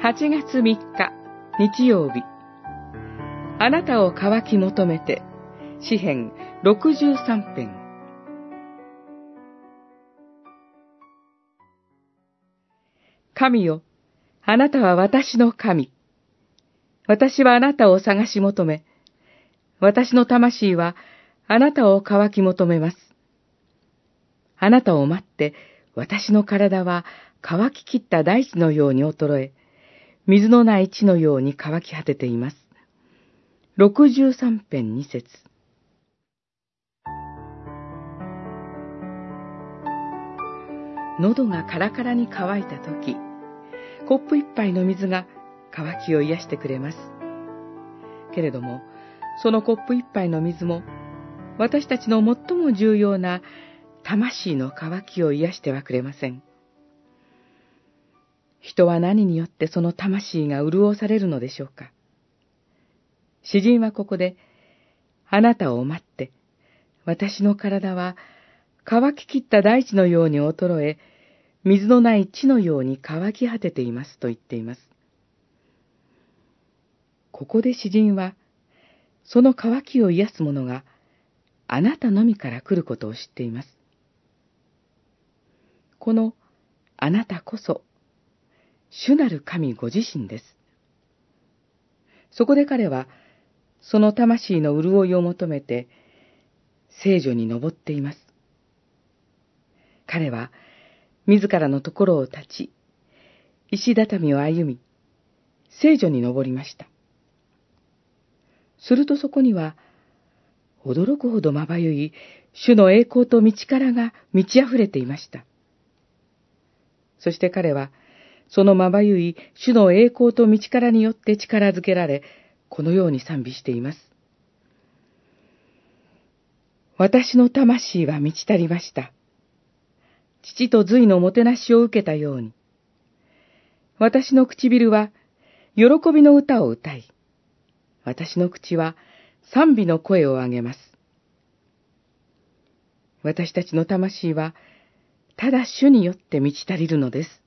8月3日、日曜日。あなたを渇き求めて、詩編63編。神よ、あなたは私の神。私はあなたを探し求め、私の魂はあなたを渇き求めます。あなたを待って、私の体は乾ききった大地のように衰え、水のない地のように乾き果てています。63編2節。喉がカラカラに乾いたとき、コップ一杯の水が乾きを癒してくれます。けれども、そのコップ一杯の水も、私たちの最も重要な魂の渇きを癒してはくれません。人は何によってその魂が潤されるのでしょうか。詩人はここで、あなたを待って、私の体は乾ききった大地のように衰え、水のない地のように乾き果てていますと言っています。ここで詩人は、その渇きを癒すものがあなたのみから来ることを知っています。このあなたこそ、主なる神ご自身です。そこで彼は、その魂の潤いを求めて、聖所に登っています。彼は、自らのところを立ち、石畳を歩み、聖所に登りました。するとそこには、驚くほどまばゆい主の栄光と道からが満ち溢れていました。そして彼は、そのまばゆい主の栄光と道からによって力づけられ、このように賛美しています。私の魂は満ち足りました。父と髄のもてなしを受けたように。私の唇は喜びの歌を歌い、私の口は賛美の声を上げます。私たちの魂はただ主によって満ち足りるのです。